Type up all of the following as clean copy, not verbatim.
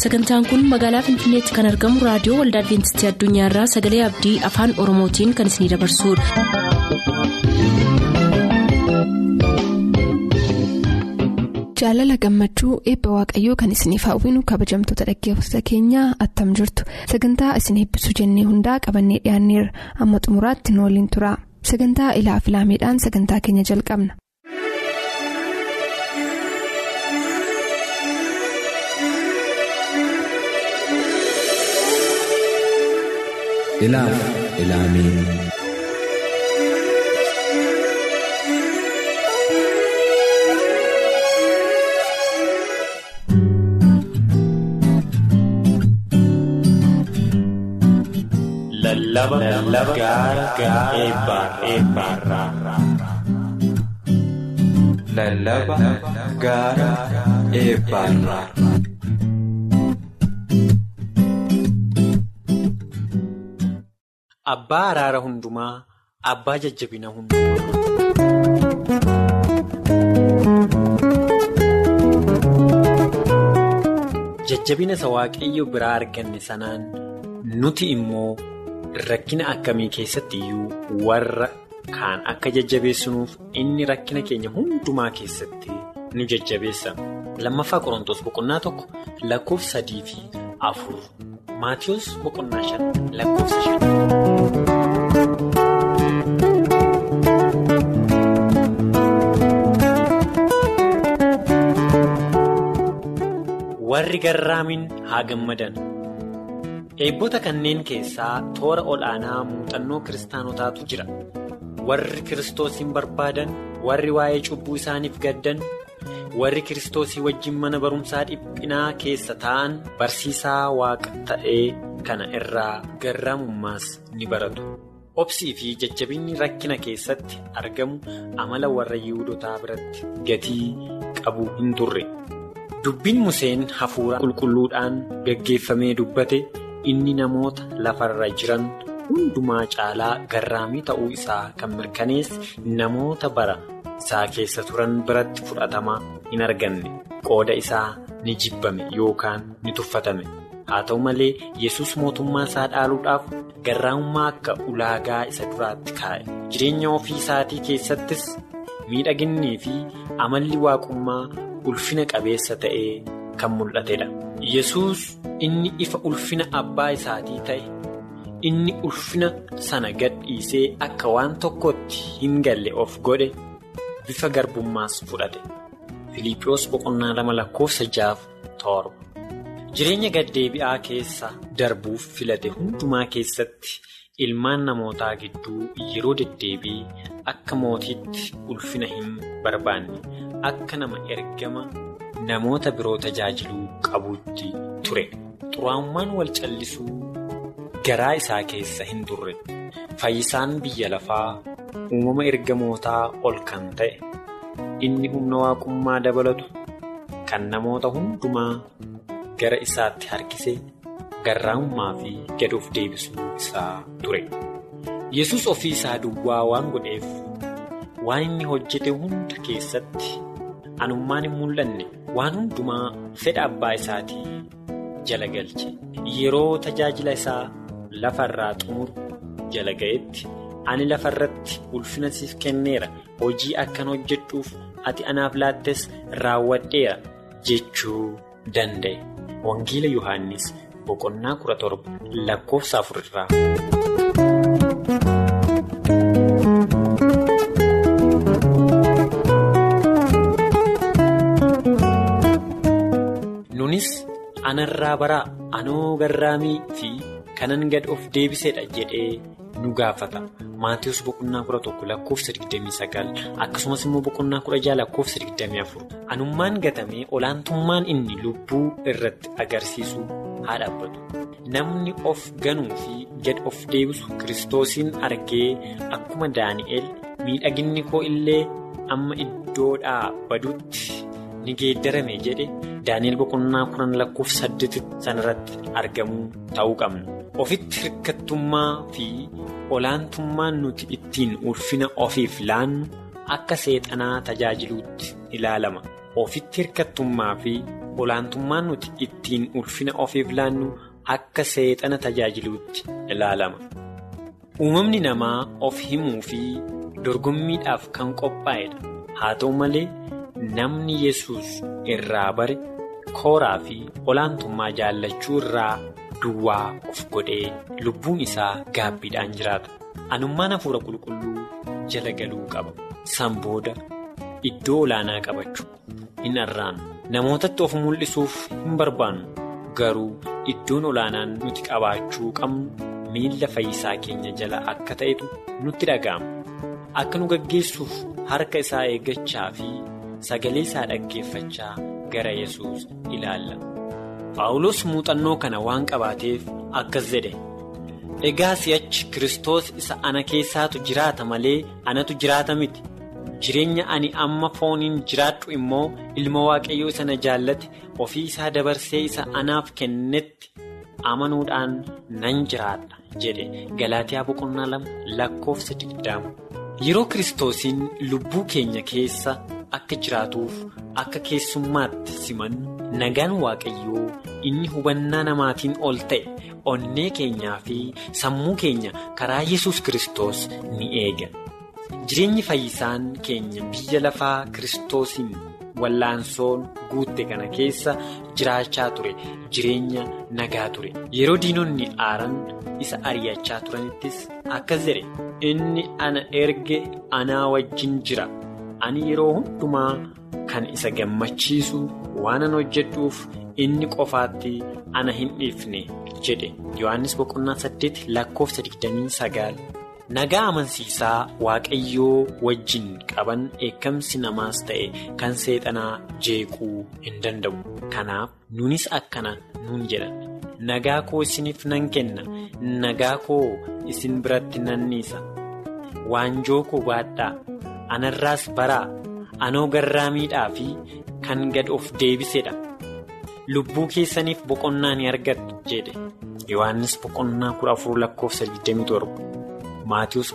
Sagantaan kun magaalaa Finfinneetti kan argamu raadiyoo Waldaa Adventistii Addunyaarraa Sagalee Abdii Afaan Oromootiin kan isinidabarsudha. Jaalala gammachuu eebba waaqayyoo kan isiniif hawwinu kabajamtoota dhaggeeffattoota keenyaa attam jirtu. Sagantaa isin eebbisuu jennee hundaa qabannee dhiyaanneerra. Amma xumuraatti nu waliin tura. Sagantaa ilaa filaameedhaan sagantaa keenya jalqabna. Ilaamee. Lallaba gaara eebbaarraa. Lallaba gaara eebbaarraa. Abbaa araara hundumaa, abbaa jajjabina hundumaa. Jajjabina isa waaqayyo biraa arganne sanaan nuti immoo rakkina akkamii keessatti iyyuu warra kaan akka jajjabeessinuuf inni rakkina keenya hundumaa keessatti nu jajjabeessa. Lammaffaa Qorontos boqonnaa 1 lakkoofsa 3 fi 4. Maatiyos boqonnaa 5 lakkoofsa 5. Warri garraamiin haa gammadan. Eebboota kanneen keessaa toora ol'aanaa muuxannoo kiristaanotaatu jira. Warri Kiristoosiin barbaadan, warri waa'ee cubbuu isaaniif gaddan, warri Kiristoosii wajjin mana barumsaa dhiphinaa keessa taa'an barsiisaa waaqa ta'ee kana irraa garraamummaas ni baratu. Obsii fi jajjabinni rakkina keessatti argamu amala warra Yihuudootaa biratti gatii qabu hin turre. Dubbiin Museen hafuura qulqulluudhaan gaggeeffamee dubbate inni namoota lafarra jiran hundumaa caalaa garraamii ta'uu isaa kan mirkaneesse namoota bara isaa keessa turan biratti fudhatama hin arganne. Qooda isaa ni jibbame yookaan ni tuffatame. Haa ta'u malee Yesus mootummaa isaa dhaaluudhaaf garraamummaa akka ulaagaa isa duraatti kaa'e. Jireenya ofii isaatii keessattis miidhaginnii fi amalli waaqummaa ulfina qabeessa ta'ee kan mul'atedha. Yesus inni ifa ulfina abbaa isaatii ta'e, inni ulfina sana gad dhiisee akka waan tokkotti hin galle of godhe bifa garbummaas fudhate. Filiiphoos boqonnaa 2 lakkoofsa 6-7. Jireenya gaddeebi'aa keessa darbuuf filate hundumaa keessatti ilmaan namootaa gidduu yeroo deddeebii akka mootiitti ulfina hin barbaanne, akka nama ergama namoota biroo tajaajiluu qabuutti ture. Xuraa'ummaan wal callisuu garaa isaa keessa hin turre. Fayyisaan biyya lafaa uumama ergamootaa ol kan ta'e, inni humna waaqummaa dabalatu kan namoota hundumaa gara isaatti harkisee garraamummaa fi gad of deebisuu isaa ture. Yesus ofii isaa duwwaa waan godheef waan inni hojjete hunda keessatti anummaan hin mul'anne waan hundumaa fedha abbaa isaatii jala galche. Yeroo tajaajila isaa lafarraa xumuru jala ga'etti ani lafarratti ulfina siif kenneera, hojii akkan hojjedhuuf ati anaaf laattes raawwadheera jechuu danda'e. Wangeela Yohaannis boqonnaa 17 lakkoofsa 4. Nunis anarraa baraa anoo garraamii fi kanan gad of deebisedha jedhee nu gaafata. Maatiyos boqonnaa 11 lakkoofsa 29 akkasumas immoo boqonnaa 16 lakkoofsa 24. Anummaan gatamee olaantummaan inni lubbuu irratti agarsiisu haa dhaabbatu. Namni of ganuu fi gad of deebisu Kiristoosiin argee akkuma Daani'el miidhaginni koo illee amma iddoodhaa badutti ni geeddarame jedhe Daani'el boqonnaa 10 lakkoofsa 8 sanarratti argamuu ta'uu qabna. Ofitti hirkattummaa fi olaantummaan nuti ittiin ulfina ofiif laannu akka seexanaa tajaajiluutti ilaalama. Ofitti hirkattummaa fi olaantummaan nuti ittiin ulfina ofiif laannu akka seexana tajaajiluutti ilaalama. Uumamni namaa of himuu fi dorgommiidhaaf kan qophaa'edha. Haa ta'u malee namni Yesuus irraa bare kooraa fi olaantummaa jaallachuu irraa duwwaa of godhee lubbuun isaa gaabbiidhaan jiraata. Anummaan hafuura qulqulluu jala galuu qaba. San booda iddoo olaanaa qabachuu hin arraannu. Namootatti of mul'isuuf hin barbaannu. Garuu iddoon olaanaan nuti qabaachuu qabnu miilla fayyisaa keenya jala akka ta'etu nutti dhaga'ama. Akka nu gaggeessuuf harka isaa eeggachaa fi sagalee isaa dhaggeeffachaa gara Yesuus ilaalla. Phaawulos muuxannoo kana waan qabaateef akkas jedhe. Egaa si'achi Kiristoos isa ana keessaatu jiraata malee anatu jiraata miti. Jireenya ani amma fooniin jiraadhu immoo ilma Waaqayyoo isa na jaallate ofii isaa dabarsee isa anaaf kennetti amanuudhaan nan jiraadha jedhe. Galaatiyaa 2:20. Yeroo Kiristoosiin lubbuu keenya keessa akka jiraatuuf akka keessummaatti simannu nagaan Waaqayyoo inni hubannaa namaatiin ol ta'e onnee keenyaa fi sammuu keenya karaa Yesuus Kiristoos ni eega. Jireenyi fayyisaan keenya biyya lafaa Kiristoosiin wallaansoon guutte kana keessa jiraachaa ture jireenya nagaa ture. Yeroo diinonni aaran isa ari'achaa turanittis akkas jedhe. Inni ana erge anaa wajjin jira. Ani yeroo hundumaa kan isa gammachiisu waanan hojjedhuuf inni qofaatti ana hin dhiifne jedhe. Yohaannis 8:29. Nagaa amansiisaa Waaqayyoo wajjin qaban eekamsi namaas ta'e kan seexanaa jeequu hin danda'u. Kanaaf nunis akkana nuun jedhan. Nagaa koo isiniif nan kenna. Nagaa koo isin biratti nan dhiisa. Waanjoo koo baadhaa. Anarraas baraa. Anoo garraamiidhaa fi kan gad of deebisedha. Lubbuu keessaniif boqonnaa ni argattu jedhe. Yohaannis 14:27. Maatiyus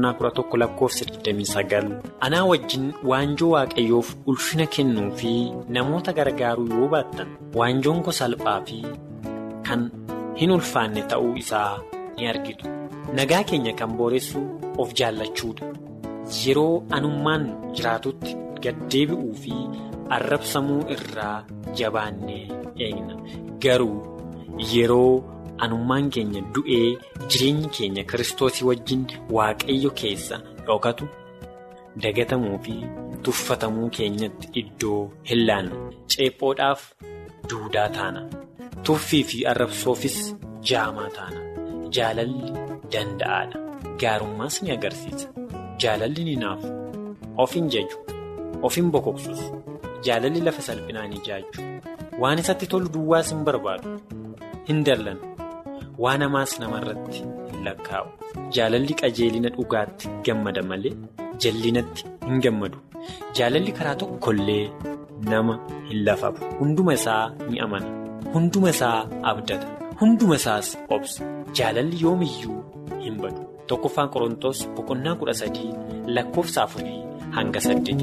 11:29. Anaa wajjin waanjoo Waaqayyoof ulfina kennuu fi namoota gargaaruu yoo baattan waanjoon koo salphaa fi kan hin ulfaanne ta'uu isaa ni argitu. Nagaa keenya kan booressu of jaallachuudha. Yeroo anummaan jiraatutti gaddeebi'uu fi arrabsamuu irraa jabaannee eegna. Garuu yeroo anummaan keenya du'ee jireenyi keenya Kiristoosii wajjin Waaqayyo keessa dhokatu dagatamuu fi tuffatamuu keenyatti iddoo hin laannu. Ceephoodhaaf duudaa taana. Tuffii fi arrabsoofis jaamaa taana. Jaalalli danda'aadha. Gaarummaas ni agarsiisa. Jaalalli ni naafu. Of hin jaju. Of hin bokoksus. Jaalalli lafa salphinaan ijaaju. Waan isatti tolu duwwaas hin barbaadu. Hin dallan. Waan hamaas namarratti hin lakkaa'u. Jaalalli qajeelina dhugaatti gammada malee jallinatti hin gammadu. Jaalalli karaa tokkollee nama hin lafafu. Hunduma isaa ni amana. Hunduma isaa abdata. Hunduma isaas obsa. Jaalalli yoomiyyuu hin badu. 1 Qorontos 13:4-8.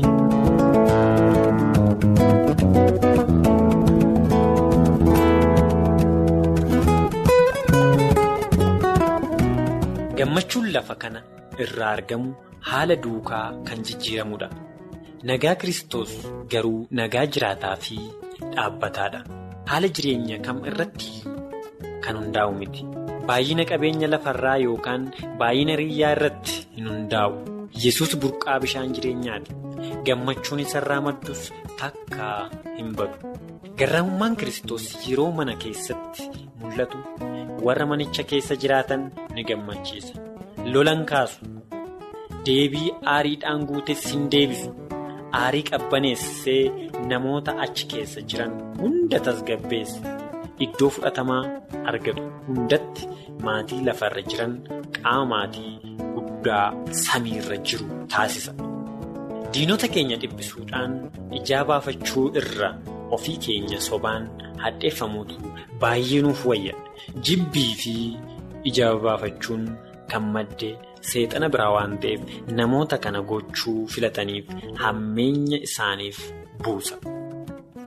Gammachuun lafa kana irraa argamu haala duukaa kan jijjiiramudha. Nagaa Kiristoos garuu nagaa jiraataa fi dhaabbataadha. Haala jireenya kam irratti kan hundaa'u miti. Baay'ina qabeenya lafarraa yookaan baay'ina riyyaa irratti hin hundaa'u. Yesuus burqaa bishaan jireenyaati. Gammachuun isarraa maddus takka hin badu. Garraamummaan Kiristoos yeroo mana keessatti mul'atu warra manicha keessa jiraatan ni gammachiisa. Lolan kaasu. Deebii aariidhaan guutes hin deebisu. Aarii qabbaneessee namoota achi keessa jiran hunda tasgabbeessa. Iddoo fudhatamaa argatu hundatti maatii lafarra jiran qaama maatii guddaa samiirra jiru taasisa. Diinota keenya dhibbisuudhaan ijaa baafachuu irra ofii keenya sobaan hadheeffamuutu baay'ee nuuf wayya. Jibbii fi ijaa baafachuun kan madde seexana biraa waan ta'eef namoota kana gochuu filataniif hammeenya isaaniif buusa.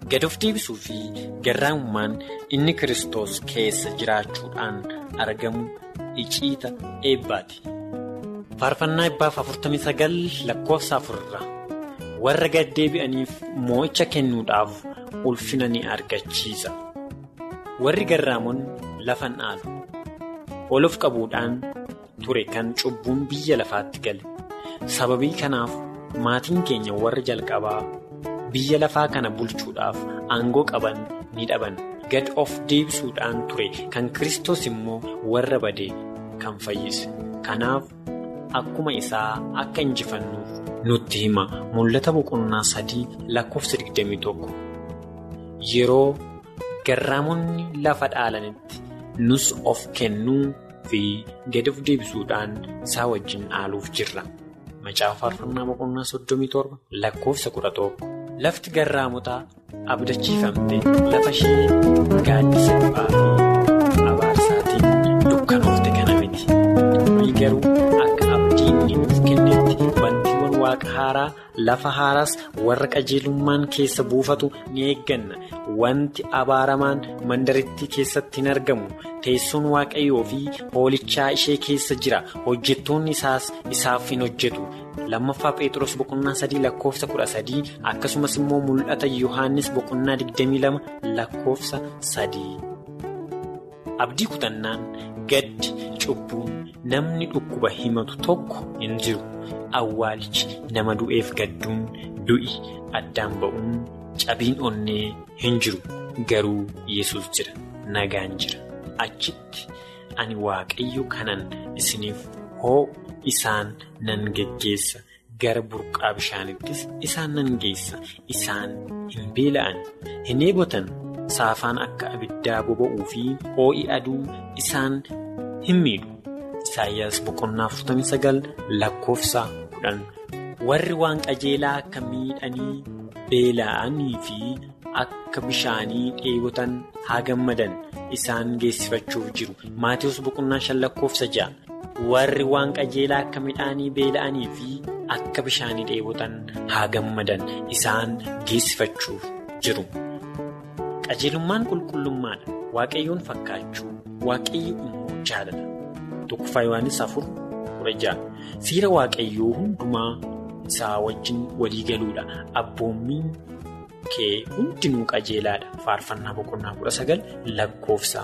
gad of deebisuu fi garraamummaan inni Kiristoos keessa jiraachuudhaan argamu iciita eebbaati. Faarfannaa 49 lakkoofsa 4 warra gad deebi'aniif moo'icha kennuudhaaf ulfina ni argachiisa. Warri garraamonni lafan dhaalu olof qabuudhaan ture kan cubbuun biyya lafaatti gale. Sababii kanaaf maatiin keenya warri jalqabaa biyya lafaa kana bulchuudhaaf aangoo qaban ni dhaban. Gad of deebisuudhaan ture kan Kiristoos immoo warra badee kan fayyise. Kanaaf akkuma isaa akka injifannuuf nutti hima. Mul'ata boqonnaa 3 lakkoofsa 21. Yeroo garraamonni lafa dhaalanitti nus of kennuu fi gad of deebisuudhaan isaa wajjin dhaaluuf jirra. Macaafa faarfannaa boqonnaa 37 lakkoofsa 11. Lafti garraamotaa abdachiifamte lafa ishee gaaddisa du'aa fi abaarsaatiin dukkanoofte kana miti. Nuyi garuu akka abdiin nuuf kennetti wantiiwwan waaqa haaraa lafa haaraas warra qajeelummaan keessa buufatu ni eegganna. Wanti abaaramaan mandarittii keessatti hin argamu. Teessoon waaqayyoo fi hoolichaa ishee keessa jira. Hojjettoonni isaas isaaf hin hojjetu. Lammaffaa Phexros boqonnaa 3 lakkoofsa 13 akkasumas immoo mul'ata Yohaannis boqonnaa 22 lakkoofsa 3. Abdii kutannaan gaddi cubbuun namni dhukkuba himatu tokko hin jiru. Awwaalichi nama du'eef gadduun du'i addaan ba'uun cabiin onnee hin jiru. Garuu Yesuus jira, nagaan jira. Achitti ani waaqayyo kanan isiniif hoo isaan nan geggeessa gara burqaa bishaanittis isaan nan geessa. Isaan hin beela'an, hin eebotan. Saafaan akka abiddaa boba'uu fi hoo'i aduu isaan hin miidhu. Isaayyaas boqonnaa 49 lakkoofsa 10. Warri waan qajeelaa akka miidhanii beela'anii fi akka bishaanii dheebotan haa gammadan. Isaan geessifachuuf jiru. Maatewos boqonnaa 5 lakkoofsa 6. Warri waan qajeelaa akka midhaanii beela'anii fi akka bishaanii dheebotan haa gammadan. Isaan geessifachuuf jiru. Qajeelummaan qulqullummaadha. Waaqayyoon fakkaachuu. Waaqayyo immoo jaalala. Tokkoffaa Yohaannis 4:16. Seera waaqayyoo hundumaa isaa wajjin walii galuudha. Abboommiin kee hundinuu qajeelaadha. Faarfannaa boqonnaa 19 lakkoofsa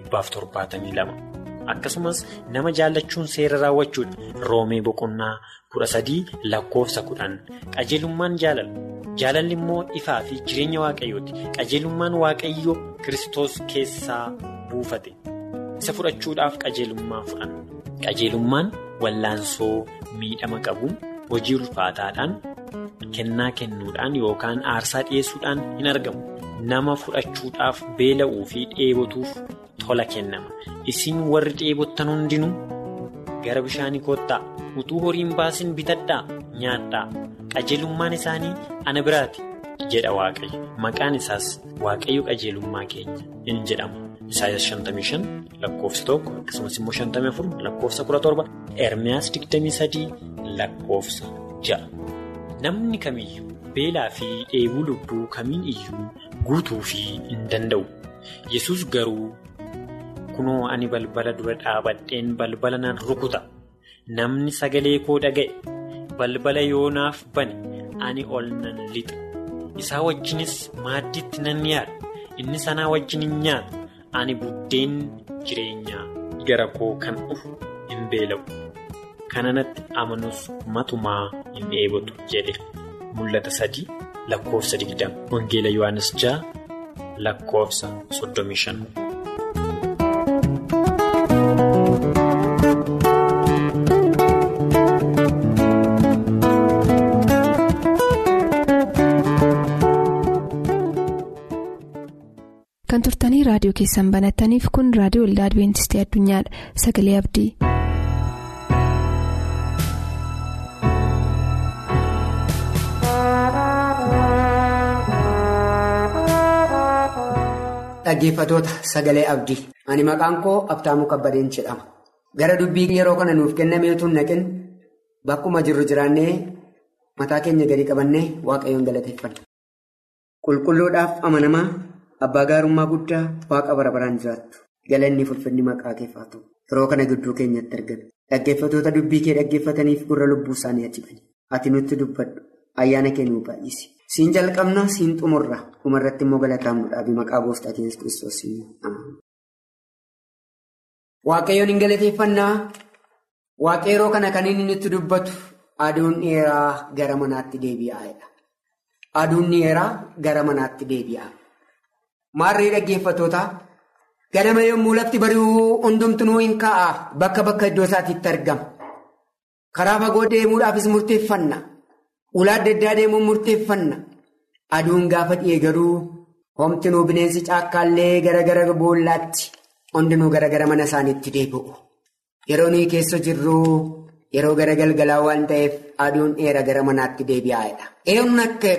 172. Akkasumas nama jaallachuun seera raawwachuudha. Roomee boqonnaa 13 lakkoofsa 10. Qajeelummaan jaalala. Jaalalli immoo ifaa fi jireenya waaqayyooti. Qajeelummaan waaqayyoo Kiristoos keessaa buufate. Isa fudhachuudhaaf qajeelummaa fudhan. Qajeelummaan wallaansoo miidhama qabuun hojii ulfaataadhaan kennaa kennuudhaan yookaan aarsaa dhiyeessuudhaan hin argamu. Nama fudhachuudhaaf beela'uu fi dheebotuuf tola kennama. Isin warri dheebottan hundinuu gara bishaanii koottaa. Utuu horiin baasin bitadhaa nyaadhaa. Qajeelummaan isaanii ana biraati jedha Waaqayyo. Maqaan isaas Waaqayyo qajeelummaa keenya in jedhama. Isaayyaas 55 lakkoofsa 1 akkasumas immoo 54 lakkoofsa 17. Ermiyaas 23 lakkoofsa 6. Namni kamiyyuu beelaa fi dheebuu lubbuu kamiin iyyuu guutuu fi hin danda'u. Yesuus garuu kunoo ani balbala dura dhaabadheen balbala nan rukuta. Namni sagalee koo dhaga'e balbala yoonaaf bane ani ol nan lixa. Isaa wajjinis maaddiitti nan yaada. Inni sanaa wajjin hin nyaata. Ani buddeen jireenyaa gara koo kan dhufu hin beela'u. Kananatti amanus matumaa hin dheebotu jedhe. Mul'ata 3 lakkoofsa 20. Wangeela Yohaannis 6 lakkoofsa 35. Kan turtanii raadiyoo keessan banattaniif kun raadiyoo Waldaa Adwiintistii Addunyaadha. Sagalee Abdii. Dhaggeeffatoota Sagalee Abdii. Ani maqaan koo Abtaamuu Kabbadeen jedhama. Gara dubbii yeroo kana nuuf kennameetu naqin bakkuma jirru jiraannee mataa keenya gadi qabannee Waaqayyoon galateeffanna. qulqulluudhaaf amanamaa abbaa gaarummaa guddaa waaqa bara baraan jiraattu galanni ulfinni maqaa keef haa ta'u. Yeroo kana gidduu keenyatti argame dhaggeeffatoota dubbii kee dhaggeeffataniif gurra lubbuu isaanii ajibani. Ati nutti dubbadhu ayyaana kee nuu baay'isi. Siin jalqabna siin xumurra dhumarratti immoo galataamnuudhaaf maqaa gooftaa keenya Yesuus Kiristoosiin ameen. Waaqayyoon hin galateeffannaa. Waaqayyo yeroo kana kan inni nutti dubbatu aduun dheeraa gara manaatti deebi'aadha. Aduun dheeraa gara manaatti deebi'a. Maarree dhaggeeffattoota ganama yommuu lafti bari'uu hundumtuu hin ka'a bakka bakka iddoo isaatiitti argama. Karaa fagoo deemuudhaafis murteeffanna. Ulaa adda addaa deemuun murteeffanna. Aduun gaafa dhi'ee garuu homtinuu bineensi caakkaallee gara boollaatti hundinuu gara mana isaaniitti deebi'u. Yeroo nuyi keessa jirru yeroo gara galgalaa waan ta'eef aduun dheeraa gara manaatti deebi'aadha. Eenyuun akka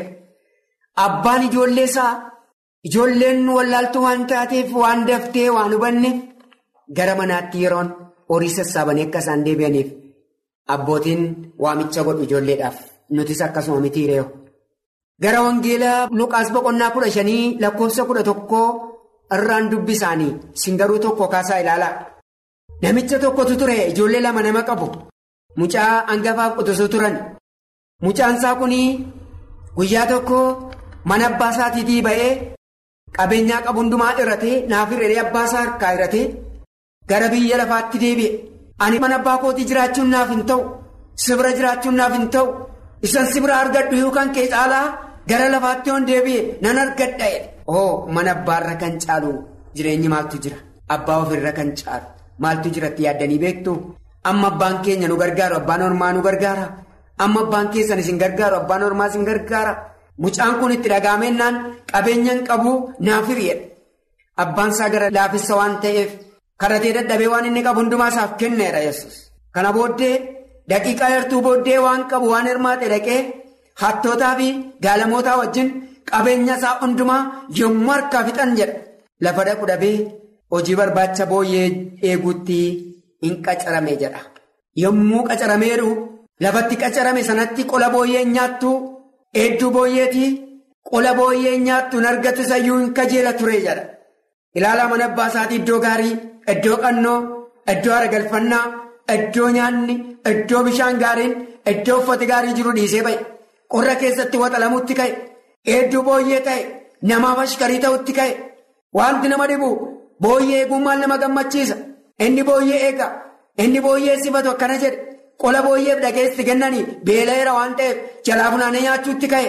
abbaan ijoollee isaa ijoolleen wallaaltuu waan taateef waan daftee waan hubanneef gara manaatti yeroon horii sassaabanii akka isaan deebi'aniif abbootiin waamicha godhu ijoolleedhaaf nutis akkasuma miti ree'u. Gara wangeelaa Luqaas boqonnaa 15 lakkoofsa 11 irraan dubbi isaanii singaruu tokko kaasaa ilaalaa. Namicha tokkotu ture ijoollee 2 nama qabu. Mucaa hangafaaf qotisoo turan. Mucaan isaa kunii guyyaa tokko mana abbaa isaatiitii ba'ee qabeenyaa qabu hundumaa hiratee naaf hir'ee abbaa isaa harkaa hiratee gara biyya lafaatti deebi'e. Ani mana abbaa kootii jiraachuun naaf hin ta'u. Sibira jiraachuun naaf hin ta'u. Isan sibira argadhu yookaan kee caalaa gara lafaatti yoon deebi'e nan argadha. Mana abbaarra kan caalu jireenyi maaltu jira? Abbaa ofirra kan caalu maaltu jiratti yaaddanii beektu? Amma abbaan keenya nu gargaaru abbaan ormaa nu gargaara. Amma abbaan keessan isin gargaaru abbaan ormaa isin gargaara. Mucaan kun itti dhagaamennaan qabeenyaan qabu naaf hir'eedha. Abbaan isaa gara laafessa waan ta'eef kadhatee dadhabee waan inni qabu hundumaa isaaf kenneedha Yesuus. Kana booddee daqiiqaa yartuu booddee waan qabu waan hirmaate dhaqee hattootaa fi gaalamootaa wajjin qabeenya isaa hundumaa yommuu harkaa fixan jedha. Lafa dhaqu dhabee hojii barbaacha booyyee eeguutti hin qacarame jedha. Yommuu qacarameeru lafatti qacarame sanatti qola booyyee nyaattu hedduu booyyeetii qola booyyee nyaattu hin argatu sayyuu hin kajeela ture jedha. Ilaalaa mana abbaa isaatii iddoo gaarii, iddoo qannoo, iddoo aragalfannaa, iddoo nyaanni, iddoo bishaan gaariin, iddoo uffati gaarii jiru dhiisee ba'e. Qorra keessatti waxalamuutti ka'e. Hedduu booyyee ta'e. Namaaf ashkarii ta'utti ka'e. Wanti nama dhibu booyyee eeguun maal nama gammachiisa? Inni booyyee eega. Inni booyyee sifatu akkana jedhe. Qola booyyeef dhageessi kennanii beela'eera waan ta'eef jalaa funaanee nyaachuutti ka'e.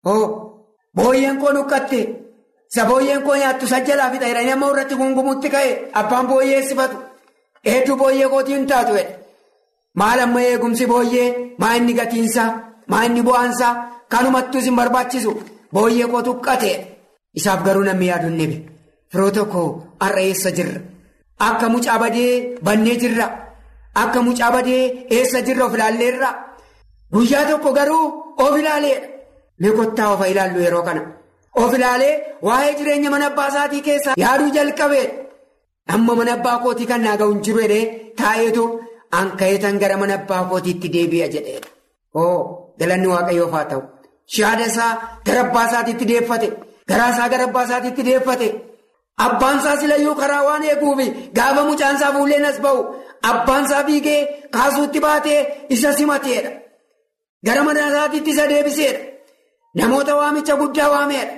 Booyyeen koo nuqqatte. Isa booyyeen koo nyaattu sajjalaa fi xayranii nama irratti gungumuutti ka'e. Abbaan booyyee sifatu. Hedduu booyyee kootii hin taatu jedhe. Maal amma eegumsi booyyee? Maa inni gatiinsaa? Maa inni bu'aansaa? Kanumattuu isin barbaachisu. Booyyee koo tuqqate. Isaaf garuu namni yaadu hin dhibe. Firoo tokko har'a eessa jirra? Akka mucaa badee bannee jirra. Akka mucaa badee eessa jirra of ilaalleerra. Guyyaa tokko garuu of ilaaleedha. Mee kottaa of ilaallu yeroo kana. Of ilaalee waa'ee jireenya mana abbaa isaatii keessa yaaduu jalqabeedha. Amma mana abbaa kootii kan naa ga'u hin jiru jedhee taa'eetu hanqayeetan gara mana abbaa kootiitti deebi'a jedheedha. Galanni waaqayyoof haa ta'u. Shaada isaa gara abbaa isaatiitti deeffate. Garaa isaa gara abbaa isaatiitti deeffate. Abbaan isaa silayyuu karaa waan eeguufi gaafa mucaan isaa fuulleen as ba'u abbaan isaa fiigee kaasuutti baatee isa simateedha. Gara mana isaatiitti isa deebiseedha. Namoota waamicha guddaa waameedha.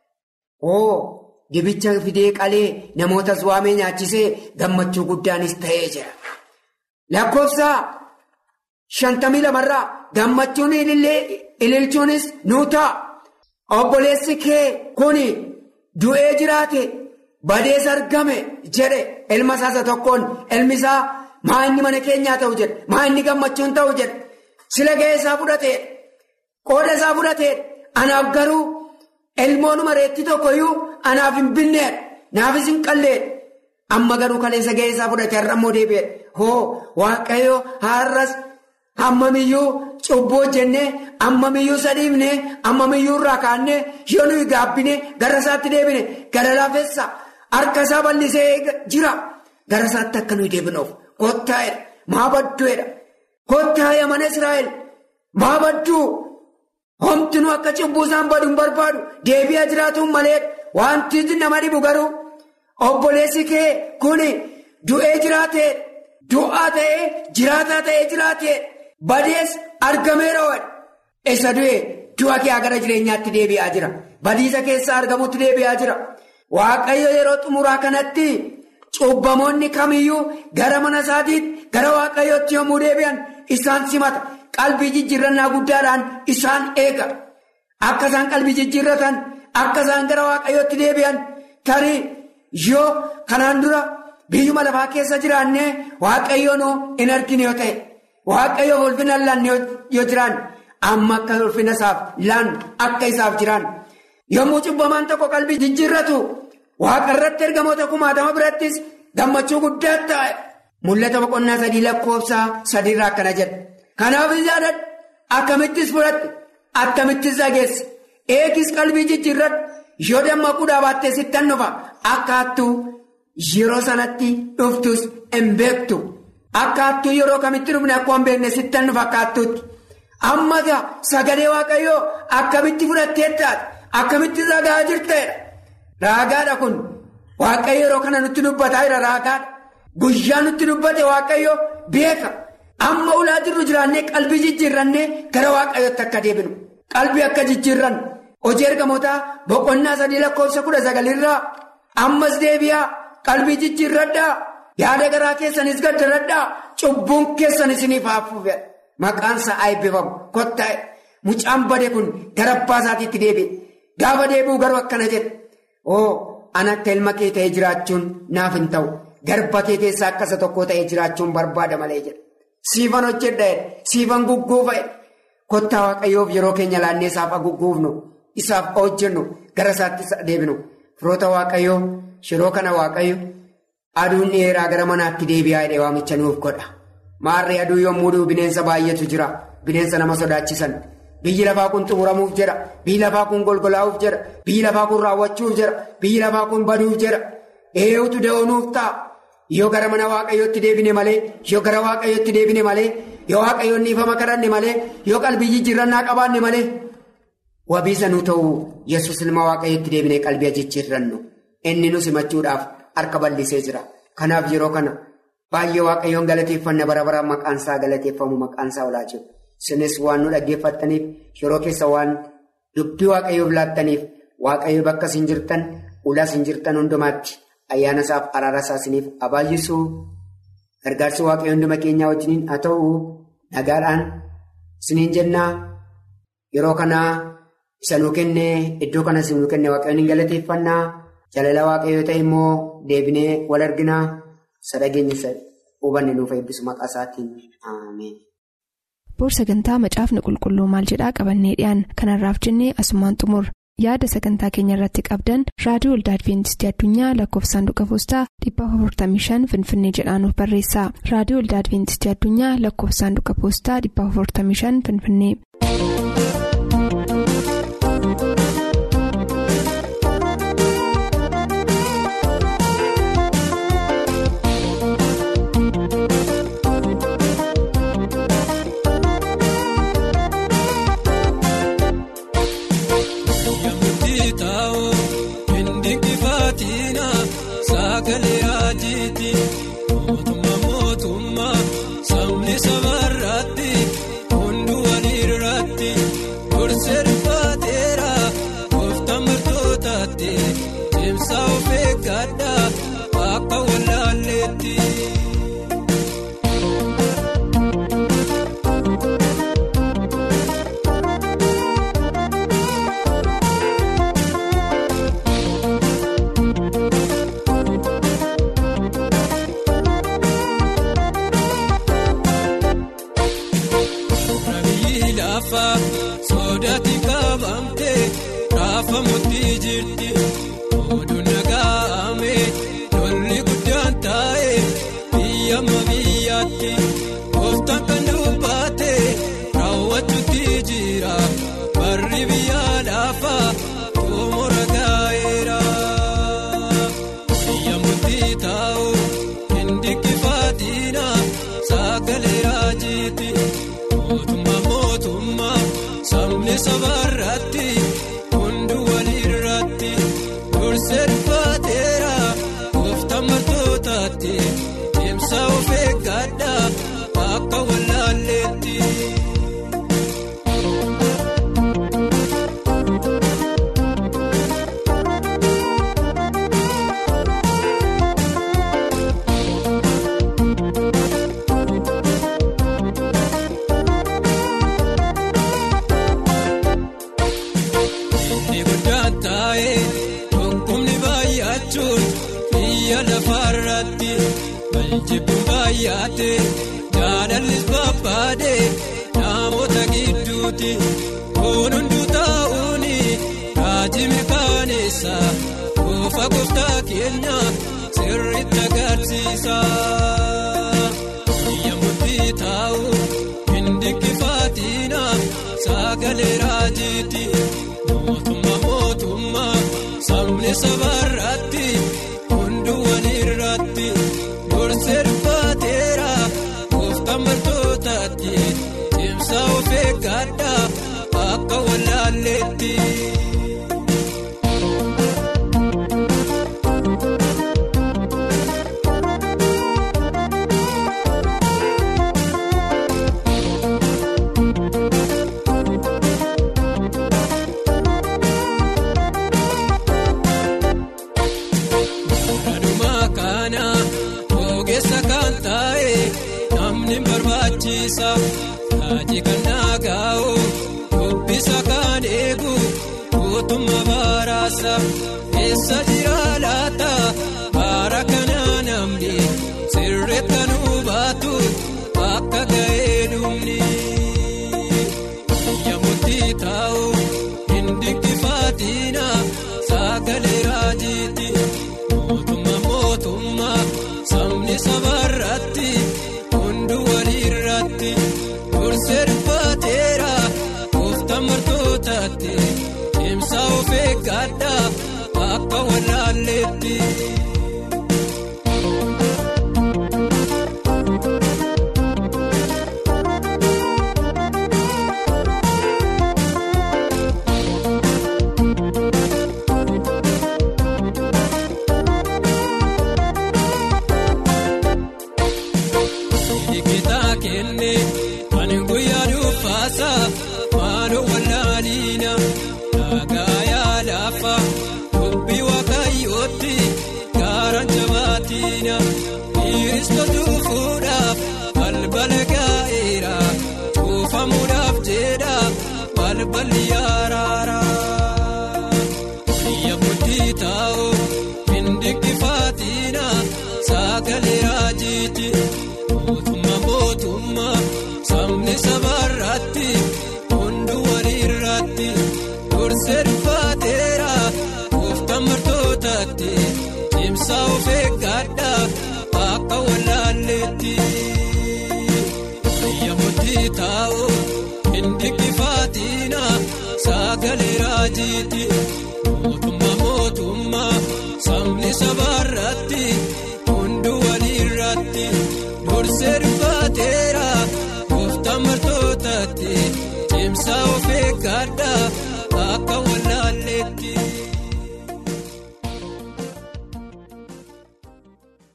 Dibicha fidee qalee namootas waamee nyaachisee gammachuu guddaanis ta'ee jira. Lakkoofsa 52 gammachuun ililchuunis nuu ta'a. Obboleessi kee kuni du'ee jiraate badees argame jedhe ilma isaa tokkoon ilmi isaa maa inni mana keenyaa ta'u jedhe maa inni gammachuun ta'u jedhe sila ga'ee isaa fudhatee qooda isaa fudhatee anaaf garuu ilmoonuma reetti tokkoyyuu anaaf hin binneedha naafis hin qalleedha amma garuu kaleessa ga'ee isaa fudhatee har'a immoo deebi'eedha waaqayyo har'as hammamiyyuu cubboo jennee hammamiyyuu sadiifne hammamiyyuu irraa kaannee yoo nuyi gaabbine gara isaatti deebine gara laafessa harka isaa bal'isee jira gara isaatti akka nuyi deebinuuf kottaa'edha maa badduedha kottaa'e mana Israa'el maa badduu Homtinuu akka cubbuu isaan baduun barbaadu deebi'aa jiraatuun malee wanti nama dhibu garuu obboleessi kee kuni du'ee jiraatee du'aa ta'ee jiraataa ta'ee jiraatee badees argameera waan isa du'e du'a kee gara jireenyaatti deebi'aa jira. Badiisa keessaa argamutti deebi'aa jira. Waaqayyo yeroo xumuraa kanatti cubbamoonni kamiyyuu gara mana isaatiitti gara waaqayyootti yommuu deebi'an isaan simata. Qalbii jijjiirrannaa guddaadhaan isaan eega. Akka isaan qalbii jijjiirratan akka isaan gara waaqayyootti deebi'an tarii yoo kanaan dura biyyuma lafaa keessa jiraannee waaqayyoon hin argine yoo ta'e waaqayyoo ulfina laanne yoo jiraan amma akka ulfina isaaf laan akka isaaf jiraan yommuu cubbamaan tokko qalbii jijjiirratu waaqa irratti ergamoota 10,000 birattis gammachuu guddaa ta'e. Mul'ata boqonnaa 3:3 akkana jedha. Kanaaf ijaadadhu akkamittis fudhadhu akkamittis dhageesse eegis qalbii jijjiirradhu yoo dammaquudhaa baattee sittan dhufa akkaattuu yeroo sanatti dhuftus hin beektu akkaattuu yeroo kamitti dhufne akkuma hin beekne sittan dhufa akkaattuutti amma sagalee waaqayyoo akkamitti fudhattee taate akkamitti ragaa jirteedha. Raagaadha kun waaqayyo yeroo kana nutti dubbataa jira. Raagaadha guyyaa nutti dubbate waaqayyo beeka. Amma ulaa jirru jiraannee qalbii jijjiirrannee gara waaqayyootti akka deebinu qalbii akka jijjiirrannu hojii ergamootaa boqonnaa 3:19 ammas deebi'aa qalbii jijjiirradhaa yaada garaa keessanis gaddarradhaa cubbuun keessanis ni faafuuf maqaan isaa eebbifamu kottaa'e mucaan bade kun gara abbaa isaatiitti deebi'e gaafa deebi'u garuu akkana jedhe an akka ilma kee ta'ee jiraachuun naaf hin ta'u garba kee keessaa akkasa tokko ta'ee jiraachuun barbaada malee jedhe. Siifan hojjedha siifan gugguufa kottaa waaqayyoof yeroo keenya laannee isaaf gugguufnu isaaf hojjennu gara isaatti deebinu firoota waaqayyoo yeroo kana waaqayyo aduun dheeraa gara manaatti deebi'aa jedhee waamicha nuuf godha. Maarree aduu yommuu dhi'u bineensa baay'eetu jira bineensa nama sodaachisan biyyi lafaa kun xumuramuuf jira biyyi lafaa kun golgolaa'uuf jira biyyi lafaa kun raawwachuuf jira biyyi lafaa kun baduuf jira eeyuutu da'oonuuf ta'a. Yoo gara mana waaqayyootti deebine malee yoo gara waaqayyootti deebine malee yoo waaqayyoon ifama kadhanne malee yoo qalbii jijjiirrannaa qabaanne malee wabii sanuu ta'uu Yesuus ilma waaqayyootti deebine qalbii jijjiirrannu inni nu simachuudhaaf harka bal'isee jira. Kanaaf yeroo kana baay'ee waaqayyoon galateeffanna bara baraan maqaan isaa galateeffamu maqaan isaa olaa jiru. Isinis waan nu dhaggeeffattaniif yeroo keessa waan dubbii waaqayyoof laattaniif waaqayyo bakka isin jirtan ulaa isin jirtan hundumaatti. Ayyaana isaaf araara isaa isiniif abaay'isuu gargaarsi waaqayyoo hunduma keenyaa wajjiniin haa ta'u nagaadhaan isiniin jennaa yeroo kanaa isa nuu kennee iddoo kanas nuu kennee waaqayyoon hin galateeffannaa jaalala waaqayyoo ta'e immoo deebinee wal arginaa sadhageenya isa hubanne nuuf eebbisu maqaa isaatiin ameen. Boor sagantaa macaafni qulqulluu maal jedhaa qabannee dhiyaan kanarraaf jennee asumaan xumur. Yaada sagantaa keenya irratti qabdan raadiyoo waldaa Adwiintistii Addunyaa lakkoofsaanduqa poostaa 455 Finfinnee jedhaanuuf barreessaa. Raadiyoo waldaa Adwiintistii Addunyaa lakkoofsaanduqa poostaa 455 Finfinnee. Sodaati kabamte raafa mootii jirti oduun nagaame lolli guddaan taa'e biyya biyyaatti gooftaan kan dubbate raawwachuutti jira barri biyya lafa toomora gaa'eera biyya mootii taa'u hindi kifaatina sagalee raajiti mootummaa sabni saba. taate deemsa of eeggadha akka wallaalleetti. Jibbuun baay'ate jaalallis babbaade namoota gidduuti kun hunduu taa'uuni raajii mirkaneessa goofa gooftaa keenya sirriitti agarsiisa. Biyya murtii taa'u hin dinqifaatina sagalee raajiiti mootummaa sabni sabarratti hunduu walirratti. Sirbateera gooftaan martootaatti deemsa of eeggadha akka wallaalleetti. Kaji kan naagaa'u dubbisa kan eegu mootummaa baraasa eessa jira laata bara kana namni sirreet kan hubaatu akka ga'ee dhumni. Biyya murtii taa'u hin dinqifaatina sagalee raajiiti mootummaa sabni sabarratti hunduu walirratti. Sirbateera gooftaan martootaatti deemsa of eeggadha akka wallaalleetti. Maaloo wallaalina dhagaayaa lafa dubbii waaqayyootti gaaraan jabaatina Kiristoos fuudhaaf balbala gaa'eera cuufamuudhaaf jedha balballi araara. Biyya murtii taa'u hin dinqifaatina sagalee raajiiti mootummaa sabni sabarratti hunduu walirratti sirbateera gooftaan martootaatti deemsa of eeggadha akka wallaalleetti. Biyya murtii taa'u hin dinqifaatina sagalee raajiiti mootummaa sabni sabarratti hunduu walirratti sirbateera gooftaan martootaatti deemsa of eeggadha.